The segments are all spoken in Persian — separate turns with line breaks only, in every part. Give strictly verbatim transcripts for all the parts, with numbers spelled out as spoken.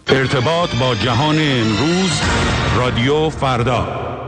ارتباط با جهان امروز، رادیو فردا.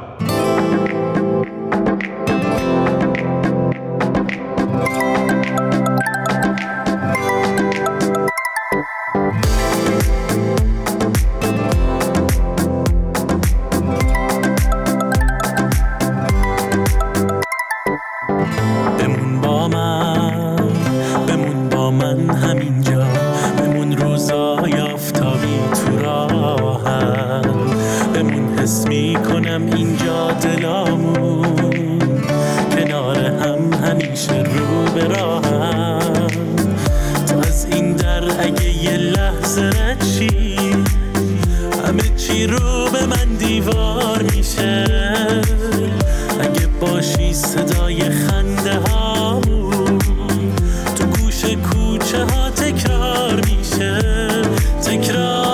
بمون با من، بمون با من همینجا، بمون روزای آفتابی تو راهم، بمون حس میکنم اینجا دلامون کنار هم همیشه رو به راهم. تو از این در اگه یه لحظه رد شی، همه چی رو به من دیوار میشه. اگه باشی صدای خنده هامون تو گوش کوچه ها تکرار میشه، تکرار.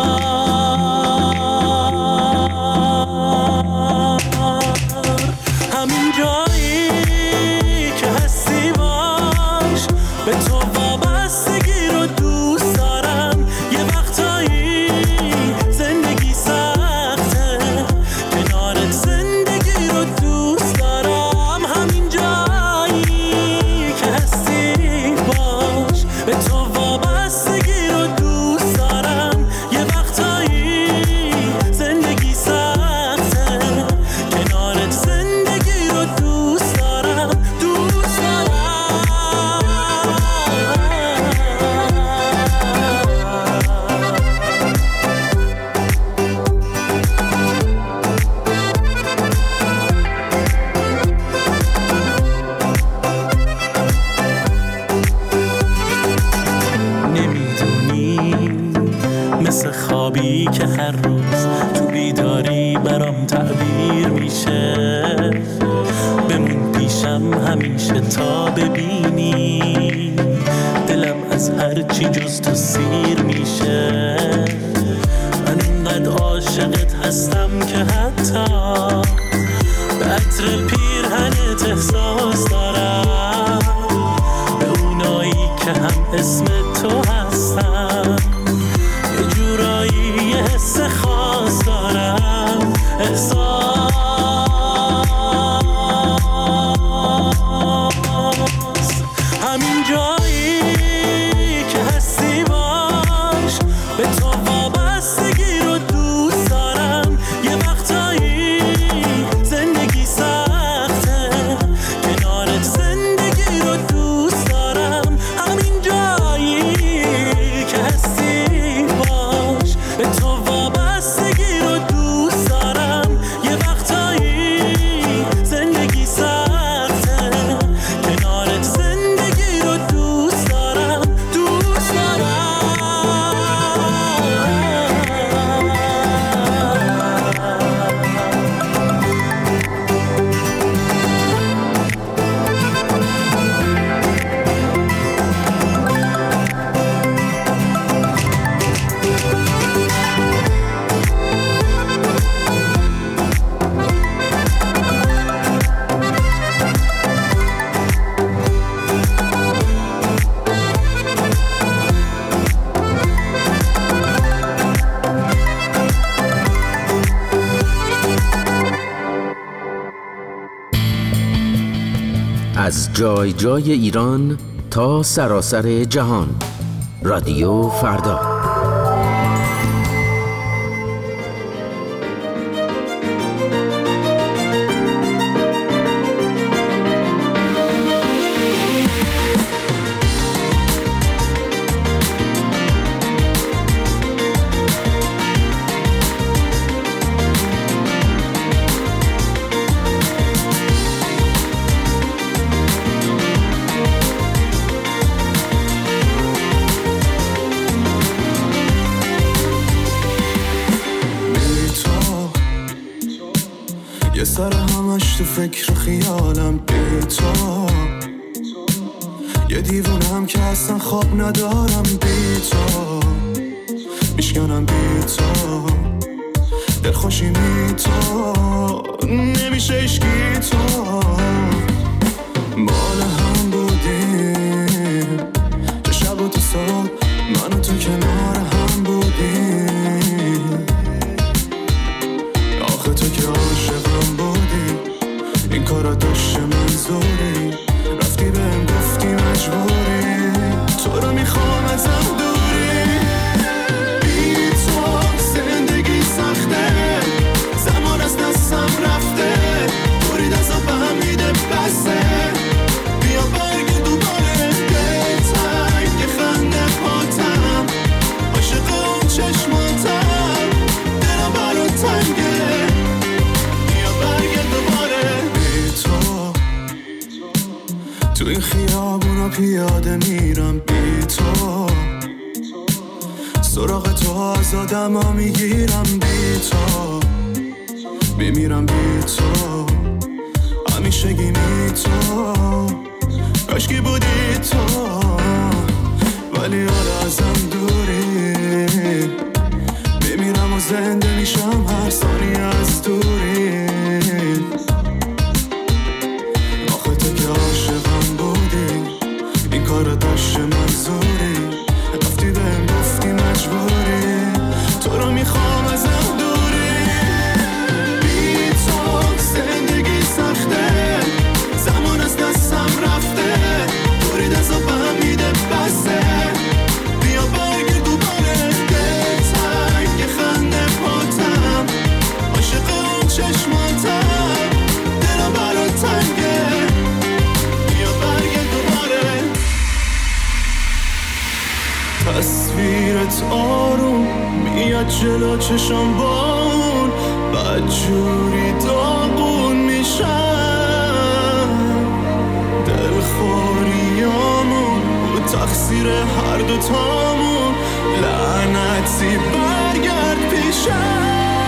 همین جایی که هستی باش، به تو وابستگی رو دوست دارم. یه وقتایی زندگی سخته، کنارت زندگی رو دوست دارم. همین جایی که هستی باش، به تو وابستگی رو دوست دارم. یه وقتایی زندگی سخته، کنارت زندگی رو دوست دارم، دوست دارم. نمیدونی مثل خوابی که هر روز تو بیداری برام تعبیر میشه. بمون پیشم همیشه تا ببینی دلم از هر چی جز تو سیر میشه. من اینقدر عاشقت هستم که حتی به عطر پیرهنت احساس دارم، به اونایی که هم اسم تو هستن یه جورایی یه حس خاص دارم، احساس. همین جایی که هستی باش، به تو وابستگی رو دوست دارم. یه وقتایی زندگی سخته، کنارت زندگی رو دوست دارم. همین جایی که هستی باش، به تو وابستگی رو دوست دارم. یه وقتایی زندگی سخته، کنارت زندگی رو دوست دارم، دوست دارم.
از جای جای ایران تا سراسر جهان، رادیو فردا.
یه سر همش تو فکر و خیالم بی تو، یه دیوونم که اصلا خواب ندارم بی تو، میشکنم بی تو، دلخوشی می تو، نمیشه اشکی تو. مال هم بودیم چه شب و تو صبح، من و تو کنار هم بودیم. پیاده میرم بی تو، سراغ تو آزادم ها میگیرم بی تو، میمیرم بی تو، همیشگی می تو، کاشکی بودی تو، ولی حالا ازم دوری، میمیرم و زنده میشم هر ثانیه از دوری. آخه تو که عاشقم بودی، این کار داشت منظوری، رفتی بهم گفتی مجبوری، تو رو میخوام ازم دوری. بی تو زندگی سخته، زمان از دستم رفته، دوری دست و بهم میده بسه، بیا برگرد دوباره دلتنگ که خنده پاتم، عاشق اون چشماتم، دلم برات تنگه، بیا برگرد دوباره. تصویرت آروم میاد جلو چشم بان، بدجوری داغون میشم، دلخوریامون و تقصیر هر دوتامون، لعنتی برگرد پیشم.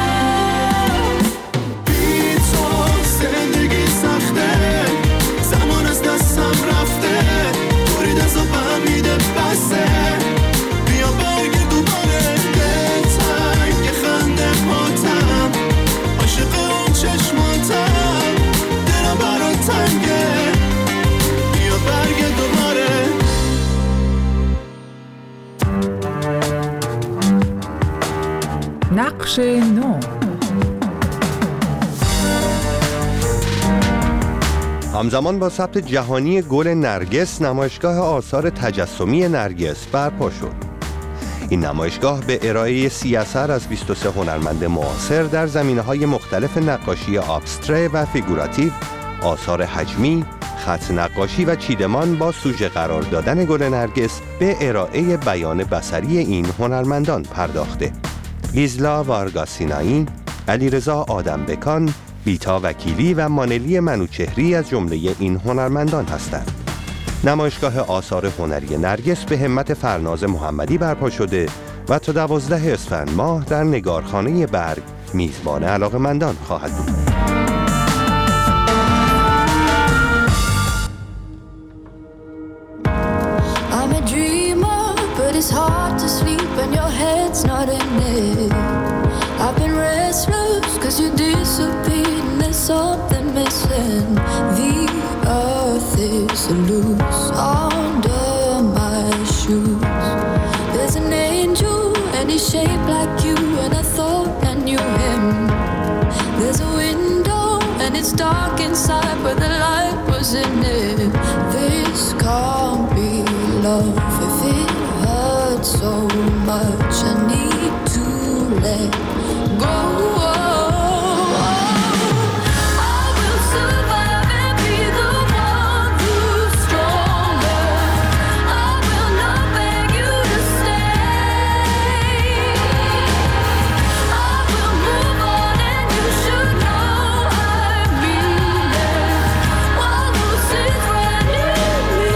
بی تو زندگی سخته، زمان از دستم رفته، دوری دست و بهم میده بسه، بیا برگرد دوباره دلتنگ که خنده پاتم، عاشق اون چشماتم، دلم برات تنگه، بیا برگرد دوباره.
نقش نو.
همزمان با ثبت جهانی گل نرگس، نمایشگاه آثار تجسمی نرگس برپا شد. این نمایشگاه به ارائه سی اثر از بیست و سه هنرمند معاصر در زمینه‌های مختلف نقاشی ابستره و فیگوراتیو، آثار حجمی، خط نقاشی و چیدمان با سوژه قرار دادن گل نرگس به ارائه بیان بصری این هنرمندان پرداخته. گیزلا وارگاسینایی، علیرضا آدمبکان، بیتا وکیلی و مانلی منوچهری از جمله این هنرمندان هستند. نمایشگاه آثار هنری نرگس به همت فرناز محمدی برپا شده و تا دوازده اسفند ماه در نگارخانه برگ میزبان علاقه‌مندان خواهد بود.
I'm a dreamer, but it's hard to sleep when your head's not in it. I've been restless cause you disappeared and there's something missing. The earth is loose under my shoes. There's an angel and he's shaped like you, and I thought I knew him. There's a window and it's dark inside, but the light was in it. This can't be love if it hurts so much. I need to let go. I will survive and be the one who's stronger. I will not beg you to stay. I will move on and you should know I mean it. One who sits right near me.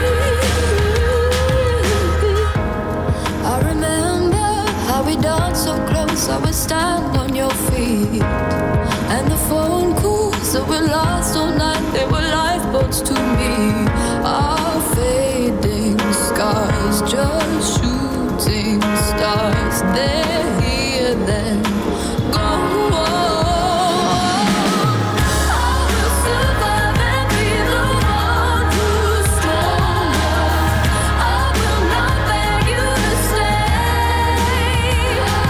I remember how we danced so close, I would stand on your feet. And the phone calls that were lost all night, they were lifeboats to me. Our fading scars, just shooting stars, they're here then gone. I will survive and be the one who's stronger. I will not beg you to stay.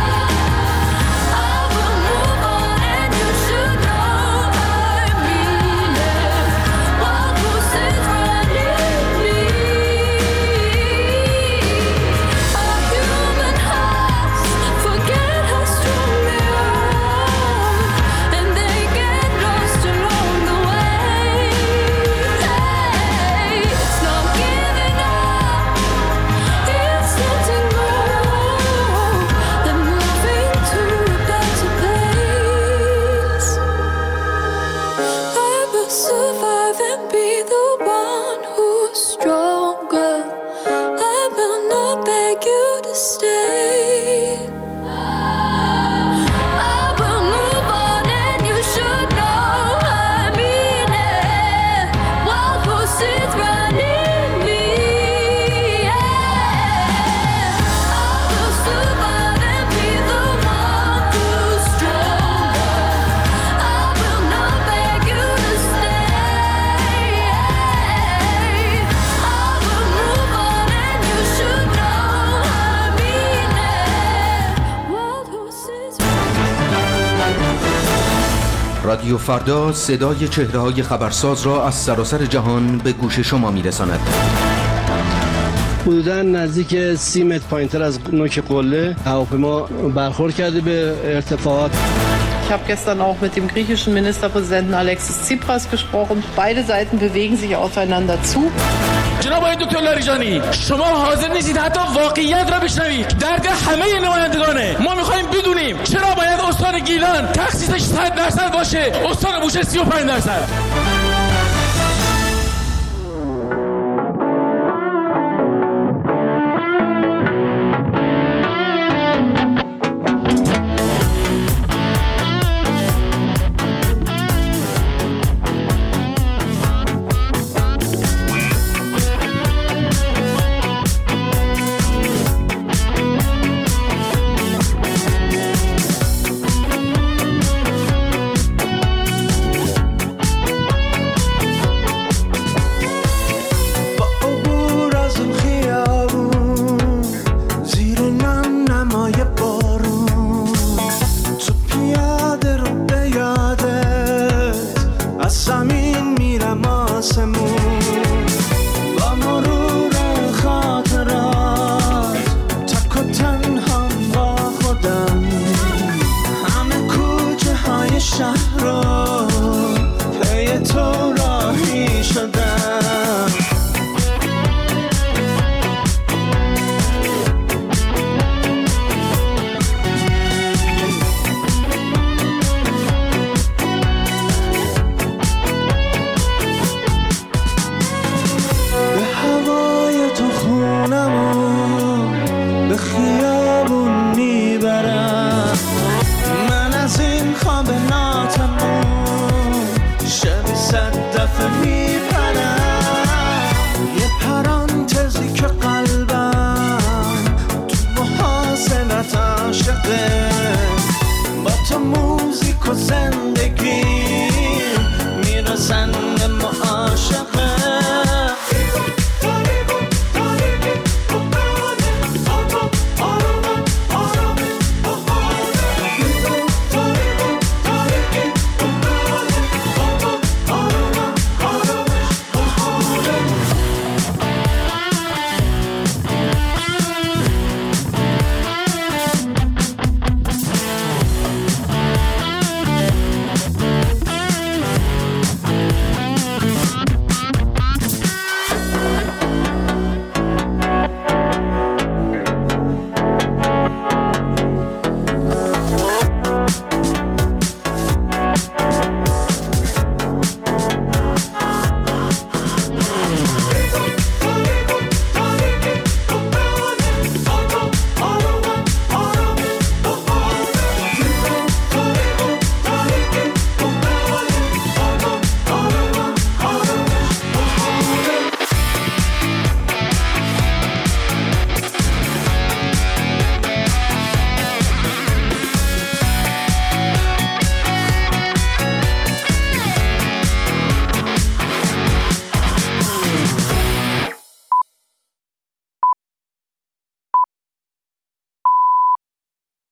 I will move on and you should know I mean it. One who sits right near me. Our human hearts
رادیو فردا صدای چهره‌های خبرساز را از سراسر جهان به گوش شما می‌رساند.
حدوداً نزدیک سی متر پایین‌تر از نوک قله هواپیما برخورد کرده به ارتفاعات.
Ich habe gestern auch mit dem griechischen Ministerpräsidenten Alexis Tsipras gesprochen. Beide Seiten bewegen sich aufeinander zu.
جناب آقای دکتر لاریجانی، شما حاضر نیستید حتی واقعیت را بشنوید. درد همه نمایندگانه. ما می‌خوایم بدونیم چرا باید استان گیلان تخصیصش صد درصد باشه، استان بوشهر سی و پنج درصد.
با تو موزیک و زنده